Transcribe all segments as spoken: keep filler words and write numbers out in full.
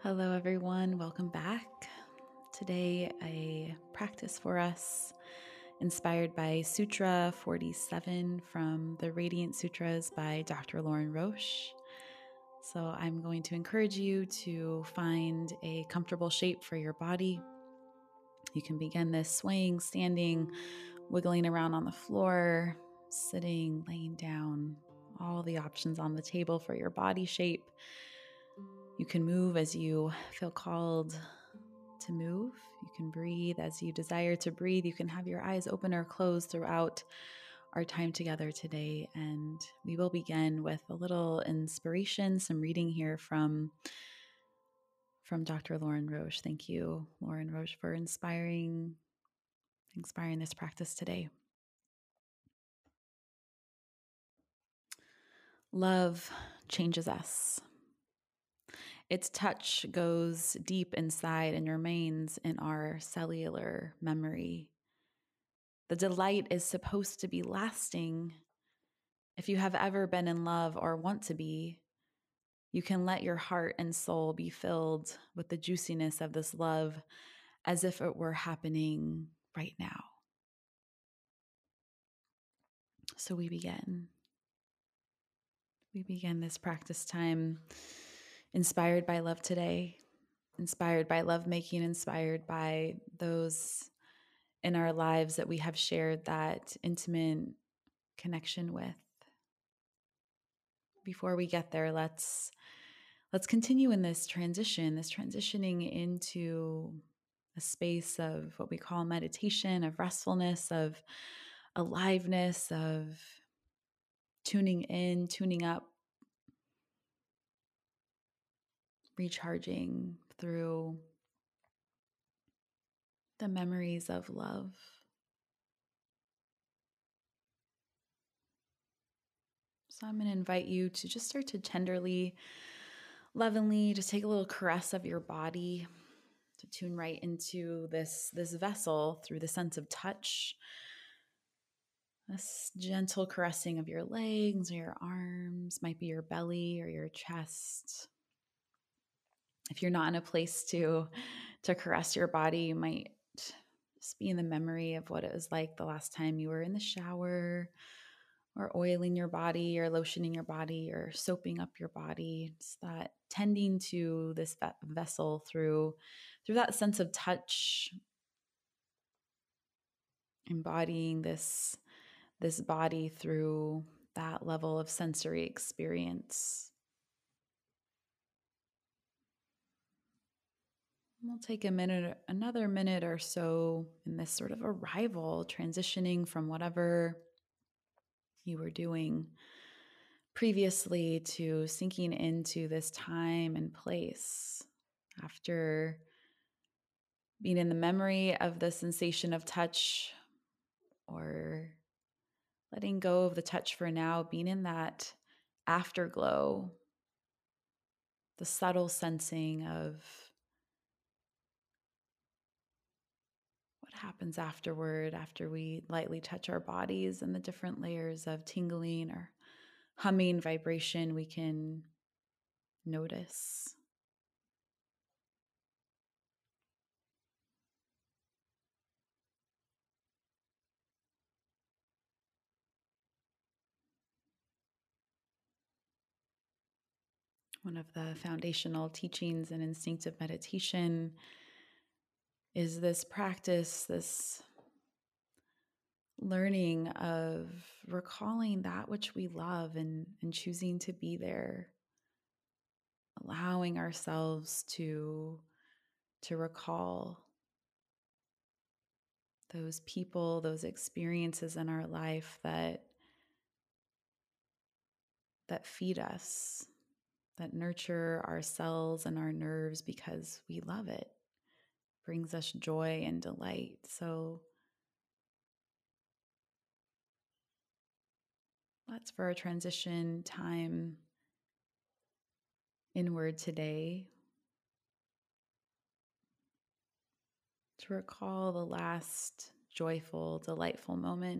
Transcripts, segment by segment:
Hello, everyone. Welcome back. Today, a practice for us inspired by Sutra forty-seven from the Radiant Sutras by Doctor Lauren Roche. So, I'm going to encourage you to find a comfortable shape for your body. You can begin this swaying, standing, wiggling around on the floor, sitting, laying down, all the options on the table for your body shape. You can move as you feel called to move. You can breathe as you desire to breathe. You can have your eyes open or closed throughout our time together today. And we will begin with a little inspiration, some reading here from, from Doctor Lauren Roche. Thank you, Lauren Roche, for inspiring, inspiring this practice today. Love changes us. Its touch goes deep inside and remains in our cellular memory. The delight is supposed to be lasting. If you have ever been in love or want to be, you can let your heart and soul be filled with the juiciness of this love as if it were happening right now. So we begin. We begin this practice time inspired by love today, inspired by lovemaking, inspired by those in our lives that we have shared that intimate connection with. Before we get there, let's let's continue in this transition, this transitioning into a space of what we call meditation, of restfulness, of aliveness, of tuning in, tuning up, recharging through the memories of love. So I'm going to invite you to just start to tenderly, lovingly, just take a little caress of your body to tune right into this, this vessel through the sense of touch. This gentle caressing of your legs or your arms, might be your belly or your chest. If you're not in a place to, to caress your body, you might just be in the memory of what it was like the last time you were in the shower, or oiling your body, or lotioning your body, or soaping up your body. It's that tending to this vessel through, through that sense of touch, embodying this, this body through that level of sensory experience. We'll take a minute, another minute or so in this sort of arrival, transitioning from whatever you were doing previously to sinking into this time and place. After being in the memory of the sensation of touch, or letting go of the touch for now, being in that afterglow, the subtle sensing of what happens afterward after we lightly touch our bodies, and the different layers of tingling or humming vibration we can notice. One of the foundational teachings in instinctive meditation is this practice, this learning of recalling that which we love, and, and choosing to be there, allowing ourselves to, to recall those people, those experiences in our life that, that feed us, that nurture our cells and our nerves because we love it, brings us joy and delight. So that's for our transition time inward today, to recall the last joyful, delightful moment.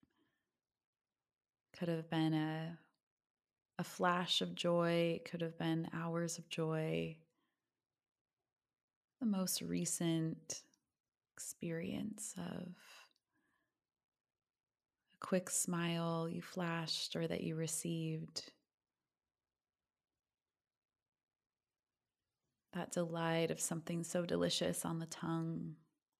Could have been a, a flash of joy. It could have been hours of joy. the most recent experience of a quick smile you flashed or that you received? That delight of something so delicious on the tongue.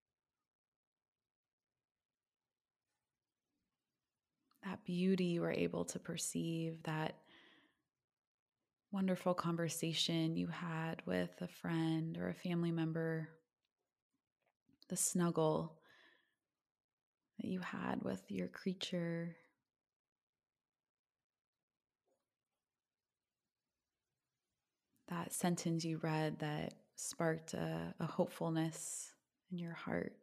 That beauty you were able to perceive, that wonderful conversation you had with a friend or a family member, the snuggle that you had with your creature, that sentence you read that sparked a, a hopefulness in your heart.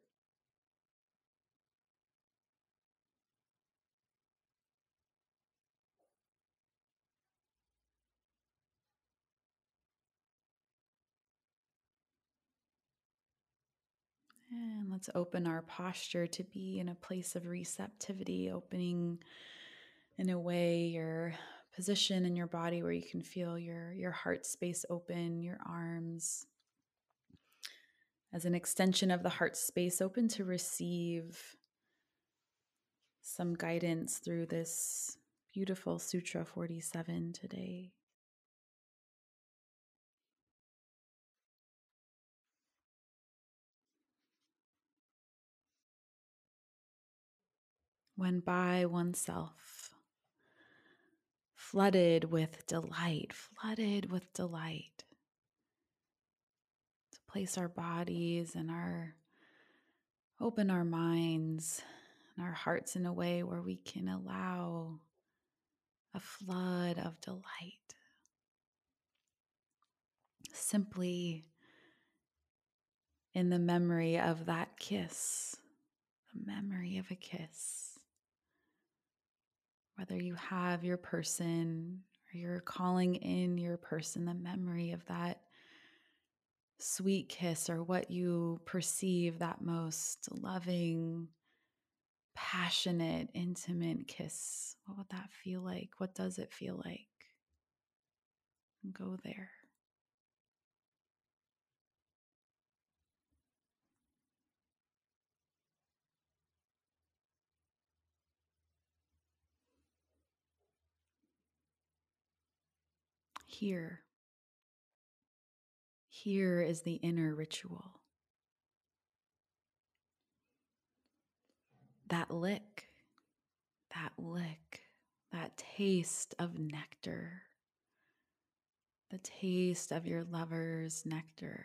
And let's open our posture to be in a place of receptivity, opening in a way your position in your body where you can feel your, your heart space open, your arms as an extension of the heart space open to receive some guidance through this beautiful Sutra forty-seven today. When by oneself, flooded with delight, flooded with delight, to place our bodies and our, open our minds and our hearts in a way where we can allow a flood of delight. Simply in the memory of that kiss, the memory of a kiss. Whether you have your person or you're calling in your person, the memory of that sweet kiss, or what you perceive that most loving, passionate, intimate kiss. What would that feel like? What does it feel like? Go there. Here. Here is the inner ritual. That lick, that lick, that taste of nectar, the taste of your lover's nectar,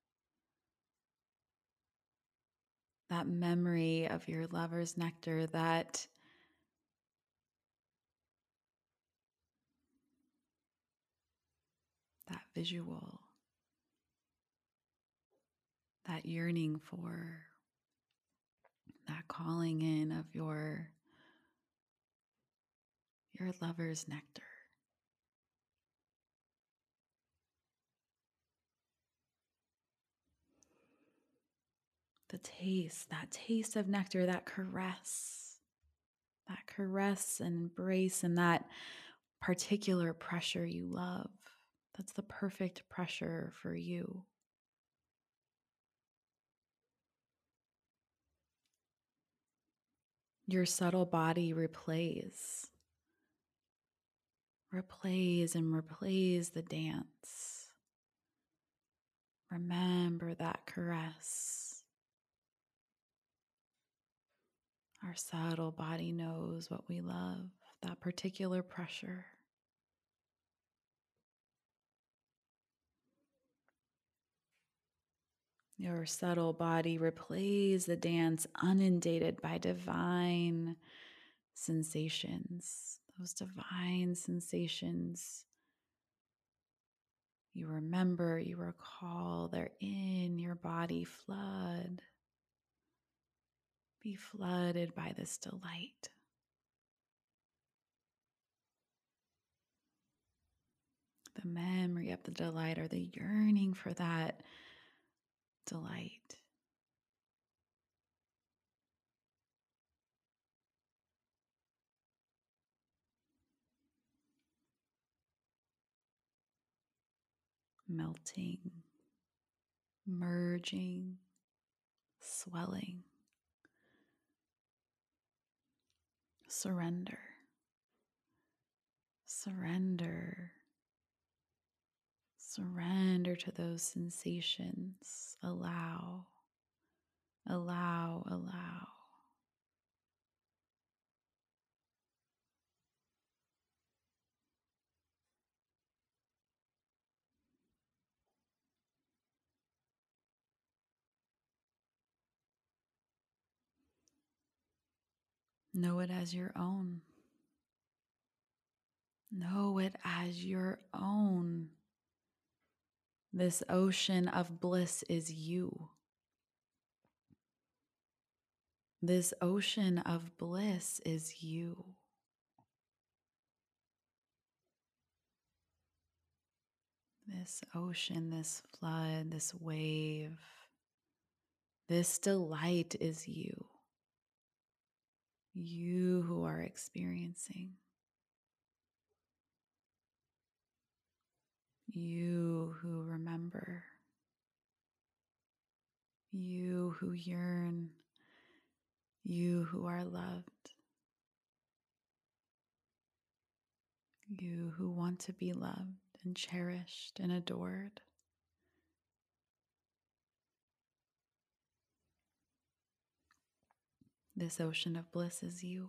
that memory of your lover's nectar, that that visual, that yearning for, that calling in of your your lover's nectar. The taste, that taste of nectar, that caress, that caress and embrace, and that particular pressure you love. That's the perfect pressure for you. Your subtle body replays, replays and replays the dance. Remember that caress. Our subtle body knows what we love, that particular pressure. Your subtle body replays the dance, inundated by divine sensations. Those divine sensations. You remember, you recall, they're in your body. Flood. Be flooded by this delight. The memory of the delight, or the yearning for that delight. Melting, merging, swelling. Surrender, surrender, surrender to those sensations. Allow, allow, allow. Know it as your own. Know it as your own. This ocean of bliss is you. This ocean of bliss is you. This ocean, this flood, this wave, this delight is you. You who are experiencing. You who remember. You who yearn. You who are loved. You who want to be loved and cherished and adored. This ocean of bliss is you.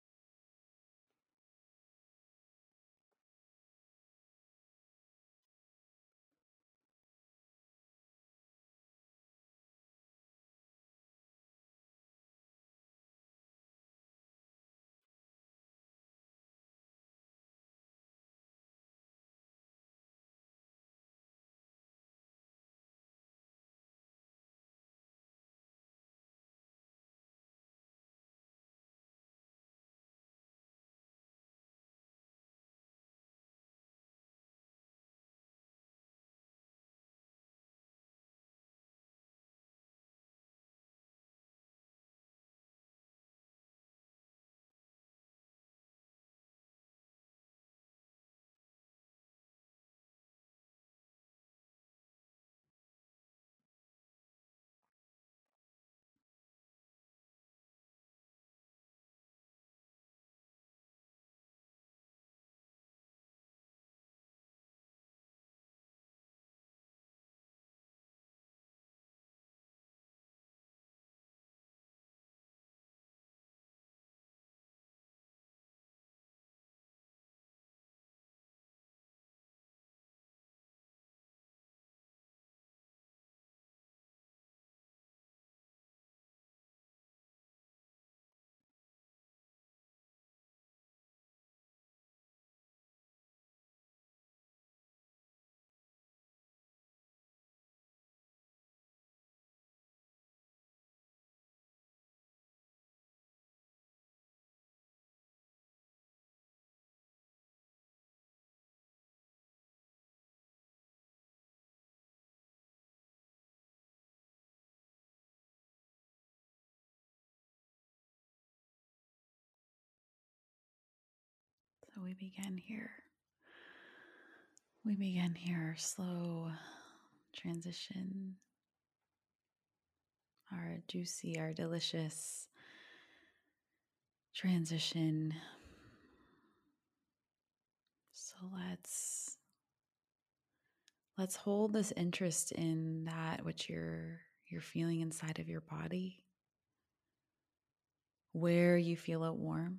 So we begin here. We begin here, slow transition, our juicy, our delicious transition. So let's let's hold this interest in that which you're you're feeling inside of your body, where you feel a warmth,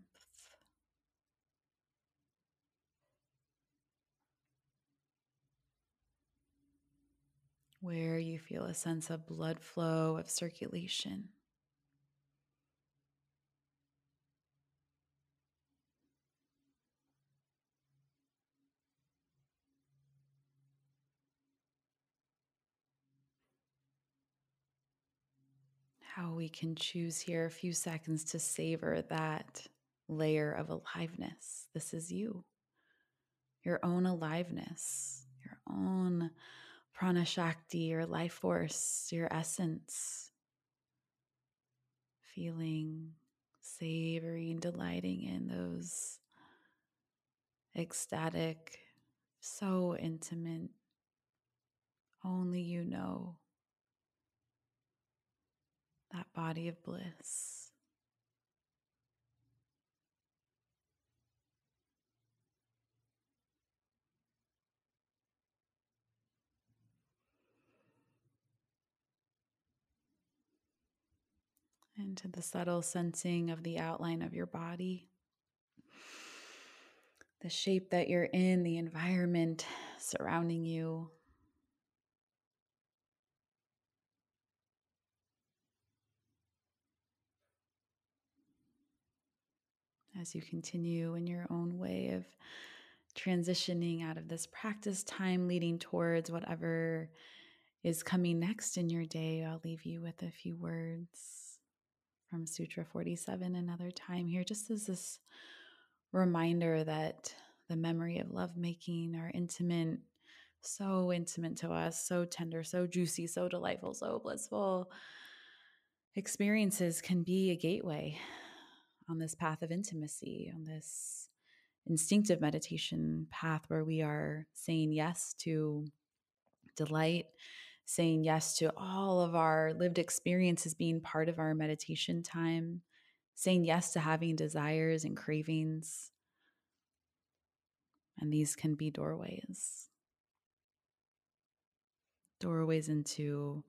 where you feel a sense of blood flow, of circulation. How we can choose here a few seconds to savor that layer of aliveness. This is you, your own aliveness, your own prana shakti, your life force, your essence. Feeling, savoring, delighting in those ecstatic, so intimate, only you know that body of bliss. Into the subtle sensing of the outline of your body, the shape that you're in, the environment surrounding you. As you continue in your own way of transitioning out of this practice time, leading towards whatever is coming next in your day, I'll leave you with a few words from Sutra forty-seven another time here, just as this reminder that the memory of lovemaking, our intimate, so intimate to us, so tender, so juicy, so delightful, so blissful experiences can be a gateway on this path of intimacy, on this instinctive meditation path where we are saying yes to delight, saying yes to all of our lived experiences being part of our meditation time, saying yes to having desires and cravings. And these can be doorways, doorways into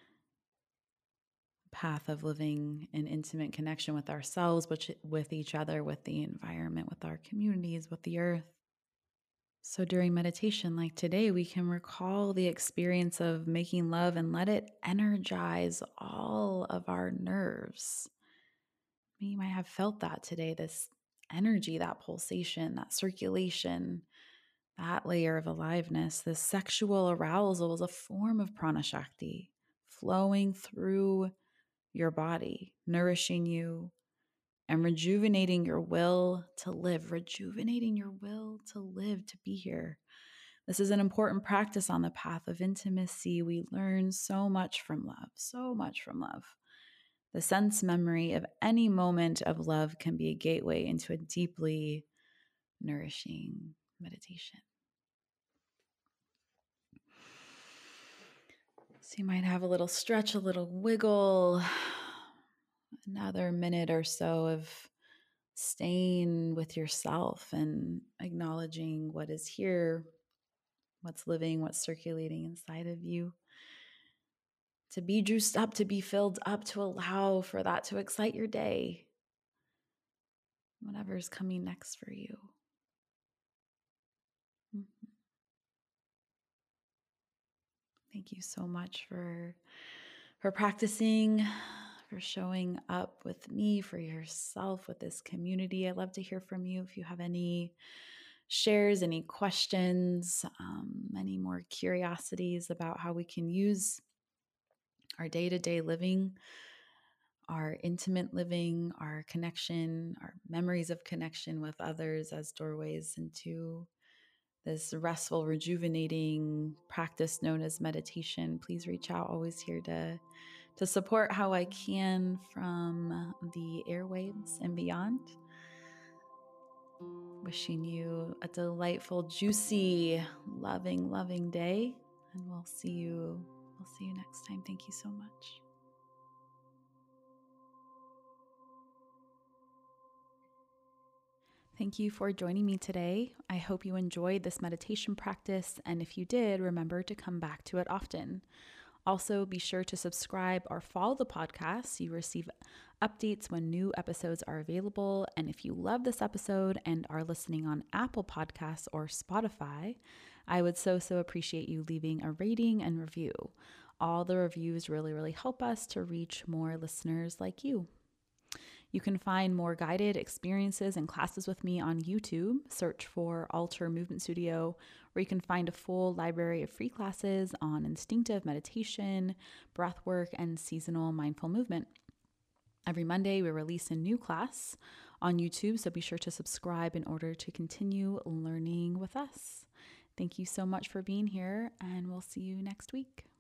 a path of living in intimate connection with ourselves, which, with each other, with the environment, with our communities, with the earth. So during meditation like today, we can recall the experience of making love and let it energize all of our nerves. You might have felt that today, this energy, that pulsation, that circulation, that layer of aliveness. This sexual arousal is a form of prana shakti flowing through your body, nourishing you, and rejuvenating your will to live, rejuvenating your will to live, to be here. This is an important practice on the path of intimacy. We learn so much from love, so much from love. The sense memory of any moment of love can be a gateway into a deeply nourishing meditation. So you might have a little stretch, a little wiggle, another minute or so of staying with yourself and acknowledging what is here, what's living, what's circulating inside of you. To be juiced up, to be filled up, to allow for that to excite your day, whatever's coming next for you. Mm-hmm. Thank you so much for, for practicing, for showing up with me, for yourself, with this community. I'd love to hear from you if you have any shares, any questions, um, any more curiosities about how we can use our day-to-day living, our intimate living, our connection, our memories of connection with others as doorways into this restful, rejuvenating practice known as meditation. Please reach out. Always here to, to support how I can from the airwaves and beyond. Wishing you a delightful, juicy, loving, loving day. And we'll see you, we'll see you next time. Thank you so much. Thank you for joining me today. I hope you enjoyed this meditation practice, and if you did, remember to come back to it often. Also, be sure to subscribe or follow the podcast so you receive updates when new episodes are available. And if you love this episode and are listening on Apple Podcasts or Spotify, I would so, so appreciate you leaving a rating and review. All the reviews really, really help us to reach more listeners like you. You can find more guided experiences and classes with me on YouTube. Search for Alter Movement Studio, where you can find a full library of free classes on instinctive meditation, breath work, and seasonal mindful movement. Every Monday, we release a new class on YouTube, so be sure to subscribe in order to continue learning with us. Thank you so much for being here, and we'll see you next week.